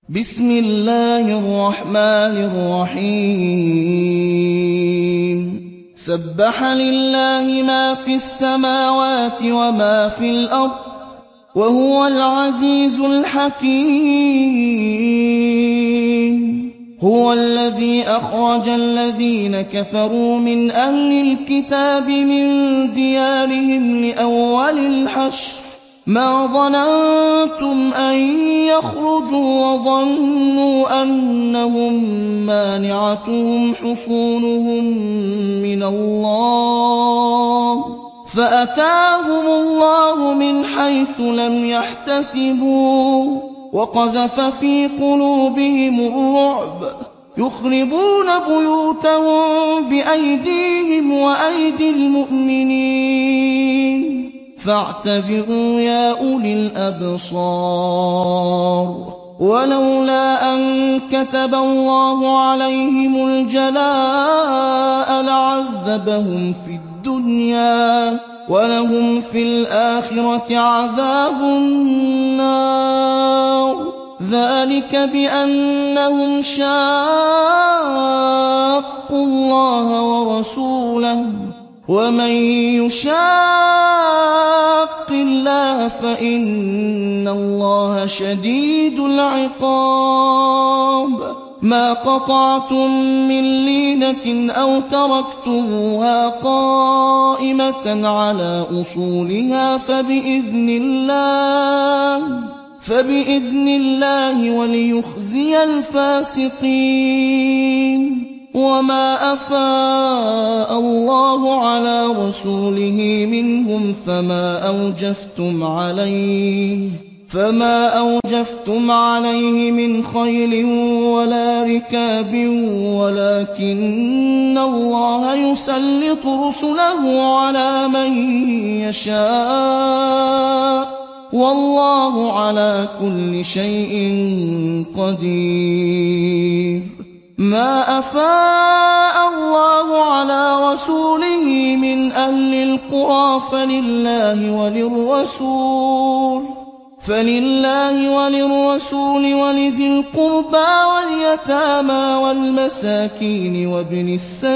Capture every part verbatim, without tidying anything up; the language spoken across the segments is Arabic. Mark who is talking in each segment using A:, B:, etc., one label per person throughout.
A: بسم الله الرحمن الرحيم سبح لله ما في السماوات وما في الأرض وهو العزيز الحكيم هو الذي أخرج الذين كفروا من أهل الكتاب من ديارهم لأول الحشر ما ظننتم أن يخرجوا وظنوا أنهم مانعتهم حصونهم من الله فأتاهم الله من حيث لم يحتسبوا وقذف في قلوبهم الرعب يخربون بيوتهم بأيديهم وأيدي المؤمنين فاعتبروا يا أولي الأبصار ولولا أن كتب الله عليهم الجلاء لعذبهم في الدنيا ولهم في الآخرة عذاب النار ذلك بأنهم شاقوا الله ورسوله ومن يشاق الله فإن الله شديد العقاب ما قطعتم من لينة أو تركتموها قائمة على أصولها فبإذن الله فبإذن الله وليخزي الفاسقين وما أفاء الله على رسوله منهم فما أوجفتم عليه فما أوجفتم عليه من خيل ولا ركاب ولكن الله يسلط رسله على من يشاء والله على كل شيء قدير ما أفاء الله على رسوله من أهل القرى فلله وللرسول فلله وللرسول ولذي القربى واليتامى والمساكين وابن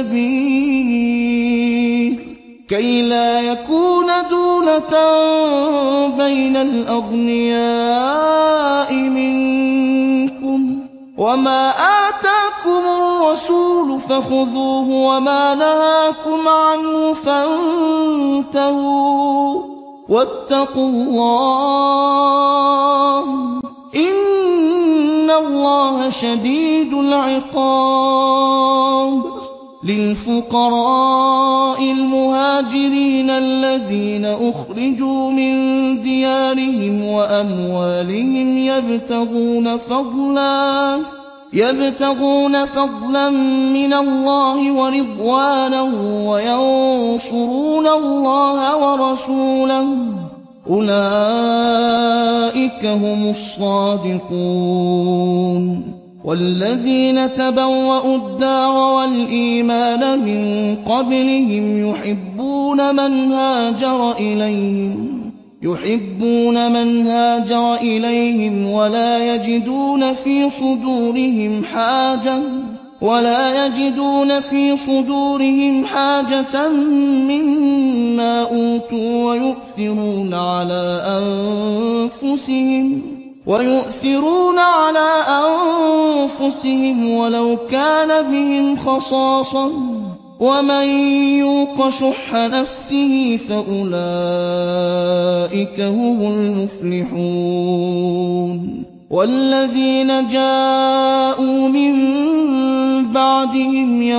A: السبيل كي لا يكون دولة بين الأغنياء منكم وما آتاكم الرسول فخذوه وما نهاكم عنه فانتهوا واتقوا الله إن الله شديد العقاب للفقراء المهاجرين الذين أخرجوا من ديارهم وأموالهم يبتغون فضلا يبتغون فضلا من الله ورضوانه وينصرون الله ورسوله أولئك هم الصادقون والذين تبوأوا الدار والإيمان من قبلهم يحبون من هاجر إليهم يحبون من هاجر إليهم ولا يجدون في صدورهم حاجة ولا يجدون في صدورهم حاجة مما أوتوا ويؤثرون على أنفسهم ويؤثرون على أنفسهم ولو كان بهم خصاصة ومن يوق شح نفسه فأولئك هم المفلحون والذين جاءوا من بعدهم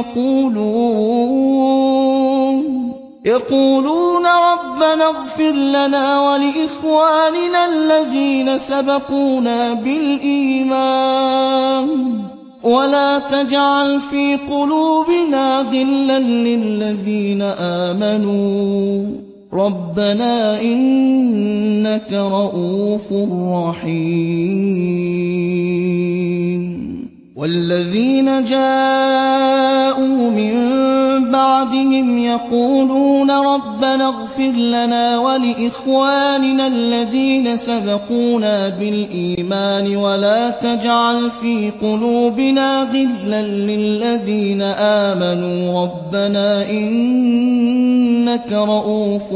A: يقولون يقولون ربنا اغفر لنا ولإخواننا الذين سبقونا بالإيمان ولا تجعل في قلوبنا غلا للذين آمنوا ربنا إنك رءوف رحيم والذين جاءوا من بَعْدِهِمْ يَقُولُونَ رَبَّنَا اغْفِرْ لَنَا وَلِإِخْوَانِنَا الَّذِينَ سَبَقُونَا بِالْإِيمَانِ وَلَا تَجْعَلْ فِي قُلُوبِنَا غِلًّا لِّلَّذِينَ آمَنُوا رَبَّنَا إِنَّكَ رَءُوفٌ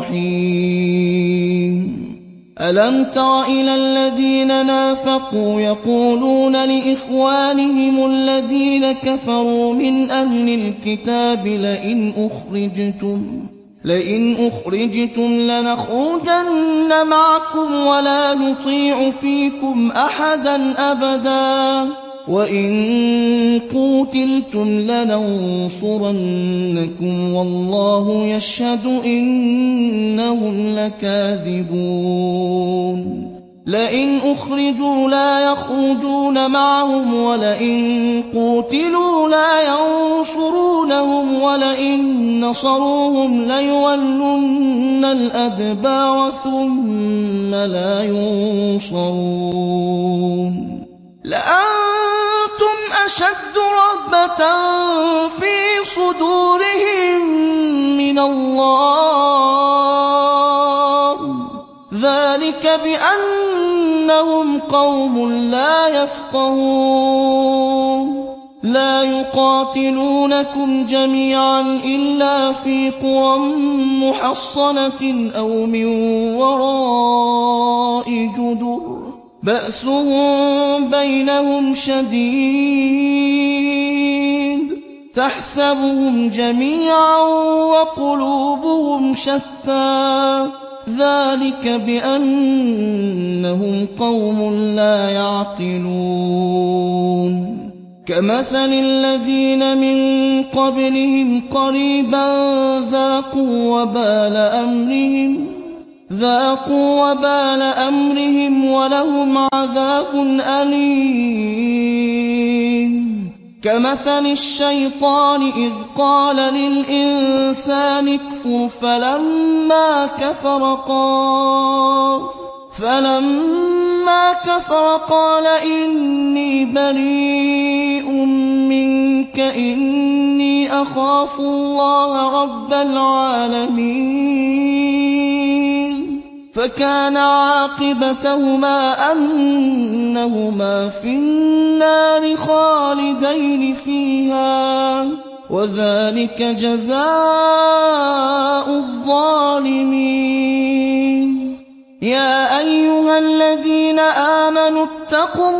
A: رَّحِيمٌ أَلَمْ تَرَ إِلَى الَّذِينَ نَافَقُوا يَقُولُونَ لِإِخْوَانِهِمُ الَّذِينَ كَفَرُوا مِنْ أَهْلِ الْكِتَابِ لَئِنْ أُخْرِجْتُمْ لئن أخرجتم لنخرجن معكم ولا نطيع فيكم أحدا أبدا وإن قوتلتم لننصرنكم والله يشهد إنهم لكاذبون لئن أخرجوا لا يخرجون معهم ولئن قوتلوا لا ينصرونهم ولئن نصروهم ليولن الأدبار ثم لا ينصرون لأنتم أشد رهبة في صدورهم من الله ذلك بأنهم قوم لا يفقهون لا يقاتلونكم جميعا إلا في قرى محصنة أو من وراء جدر بأسهم بينهم شديد تحسبهم جميعا وقلوبهم شتى ذلك بأنهم قوم لا يعقلون كمثل الذين من قبلهم قريبا ذاقوا وبال أمرهم ذاقوا وبال أمرهم ولهم عذاب أليم كمثل الشيطان إذ قال للإنسان اكفر فلما كفر قال فلما كفر قال إني بريء منك إني أخاف الله رب العالمين فكان عاقبتهما أنهما في النار خالدين فيها وذلك جزاء الظالمين يا أيها الذين آمنوا اتقوا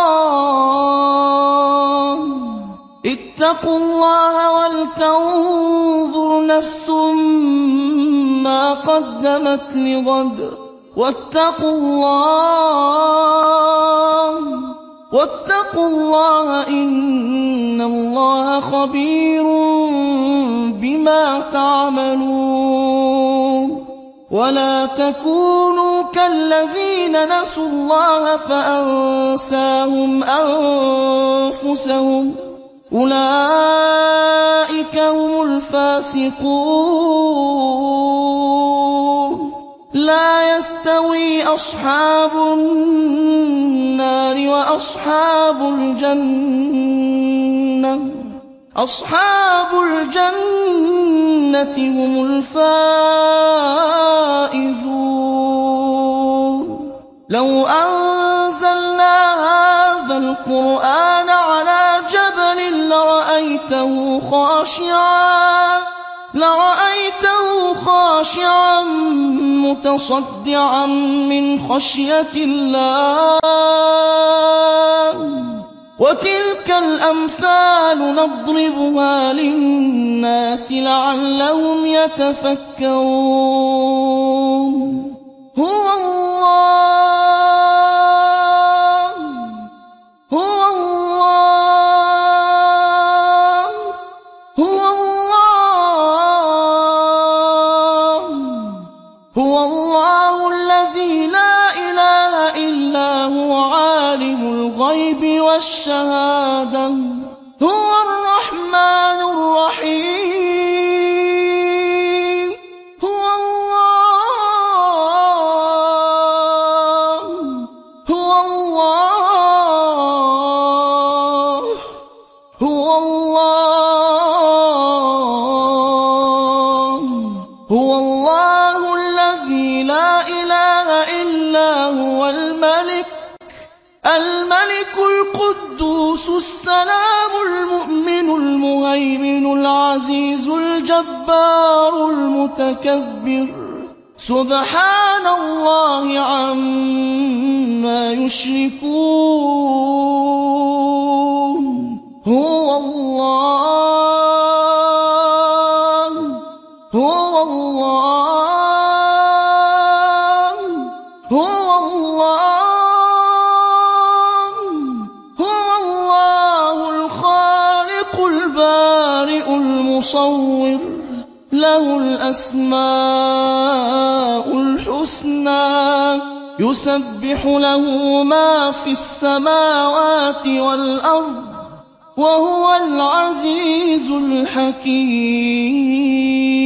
A: الله اتقوا الله ولتنظر نفس ما قدمت لغد واتقوا الله واتقوا الله إن الله خبير بما تعملون ولا تكونوا كالذين نسوا الله فأنساهم أنفسهم أولئك هم الفاسقون لا يستوي أصحاب النار وأصحاب الجنة أصحاب الجنة هم الفائزون لو أنزلنا هذا القرآن على جبل لرأيته خاشعا لرأيته خاشعا متصدعا من خشية الله وتلك الأمثال نضربها للناس لعلهم يتفكرون هو الله هو الله هو الله هو الله الذي لا إله إلا هو عالم الغيب والشهادة هو الرحمن الرحيم هو الله هو الله هو الله الملك القدوس السلام المؤمن المهيمن العزيز الجبار المتكبر سبحان الله عما يشركون هو الله هو الله هو الله هو الله الخالق البارئ المصور له الأسماء الحسنى يسبح له ما في السماوات والأرض وهو العزيز الحكيم